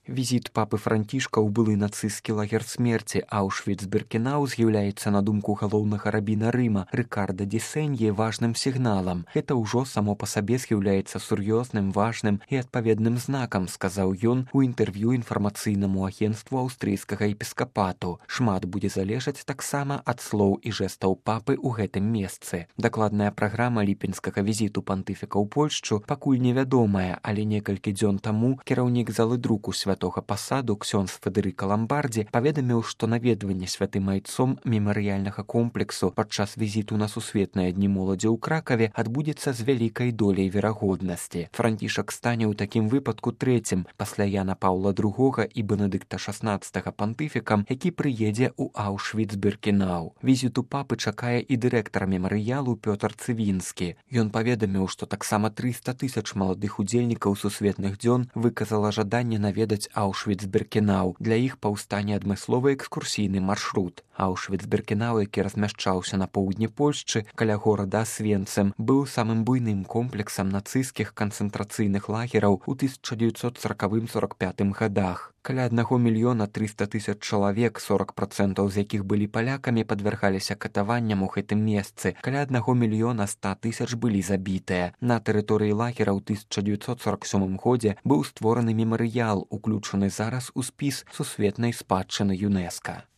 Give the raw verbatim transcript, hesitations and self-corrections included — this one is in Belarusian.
Візіт папы Францішка ў былы нацысцкі лагер смерці Аўшвіц-Біркенау з'яўляецца, на думку галоўнага рабіна Рыма Рыкарда ді Сенье, важным сігналам. Гэта ўжо само па сабе з'яўляецца сур'ёзным, важным і адпаведным знакам, сказаў ён у інтэрв'ю інфармацыйнаму агенцтву аўстрыйскага епіскапату. Шмат будзе залежаць таксама ад слоў і жэстаў папы ў гэтым месцы. Дакладная праграма ліпеньскага візіту пантыфіка ў Польшчу пакуль невядомая, але некалькі дзён таму кіраўнік залы друку святога пасаду ксёндз Федэрыка Ламбардзі паведаміў, што наведванне святым айцом мемарыяльнага комплексу падчас візіту на сусветныя дні моладзі ў Кракаве адбудзецца з вялікай доляй верагоднасці. Францішак стане ў такім выпадку трэцім пасля Яна Паўла другога і Бенедыкта шаснаццатага пантыфікам, які прыедзе ў Аўшвіц-Біркенау. Візіту папы чакае і дырэктар мемарыялу Пётр Цывінскі. Ён паведаміў, што таксама трыста тысяч маладых удзельнікаў сусветных дзён выказала жаданне наведаць Аўшвіц-Біркенау. Для іх паўстане адмысловы экскурсійны маршрут. Аўшвіц-Біркенау, які размяшчаўся на поўдні Польшчы каля горада Асвенцым, быў самым буйным комплексам нацысцкіх канцэнтрацыйных лагераў у тысяча дзевяцьсот саракавым — сорак пятым гадах. Каля аднаго мільёна трыста тысяч чалавек, сорок працэнтаў з якіх былі палякамі, падвяргаліся катаванням у гэтым месцы. Каля аднаго мільёна ста тысяч былі забітыя. На тэрыторыі лагера ў тысяча дзевяцьсот сорак сёмым годзе быў створаны мемарыял, уключаны зараз у спіс сусветнай спадчыны ЮНЕСКА.